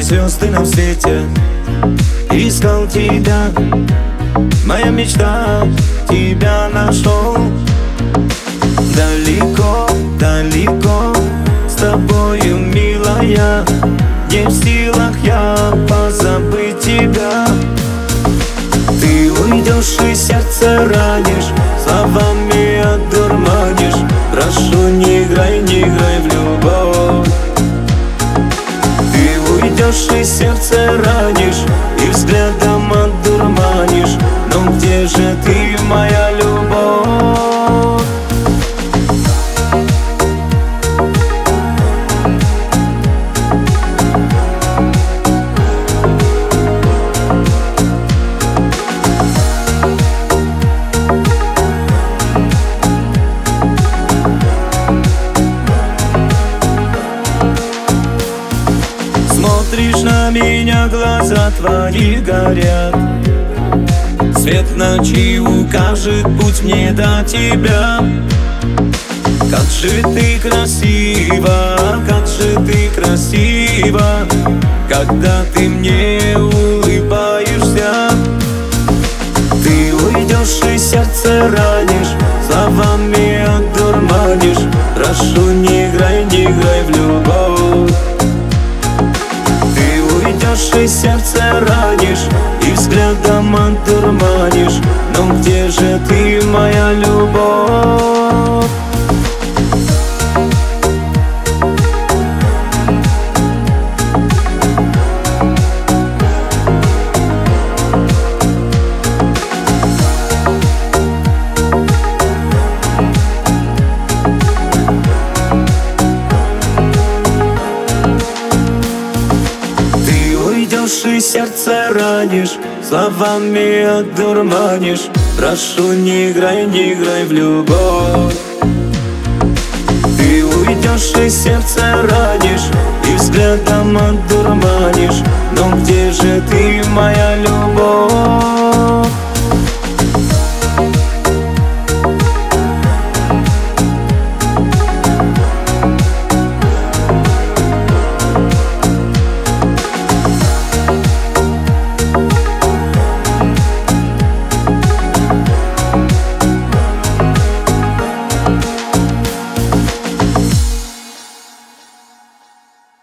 звезды на свете, искал тебя. Моя мечта, тебя нашел. Далеко, далеко с тобою, милая, не в силах я позабыть тебя. Ты уйдешь и сердце ранишь, словами одурманишь. Прошу, не играй, не играй в любовь. Ты уйдешь и сердце ранишь, и взглядом одурманишь. Но где же ты, моя любовь? Смотришь на меня, глаза твои горят. Свет ночи укажет путь мне до тебя. Как же ты красива, как же ты красива, когда ты мне улыбаешься. Ты уйдешь и сердце ранишь, словами одурманишь. Прошу, не играй, не играй в любовь. И сердце ранишь, и взглядом одурманишь. Но где же ты, моя любовь? И сердце ранишь, словами одурманишь. Прошу, не играй, не играй в любовь. Ты уйдешь и сердце ранишь, и взглядом одурманишь. Но где же ты, моя любовь?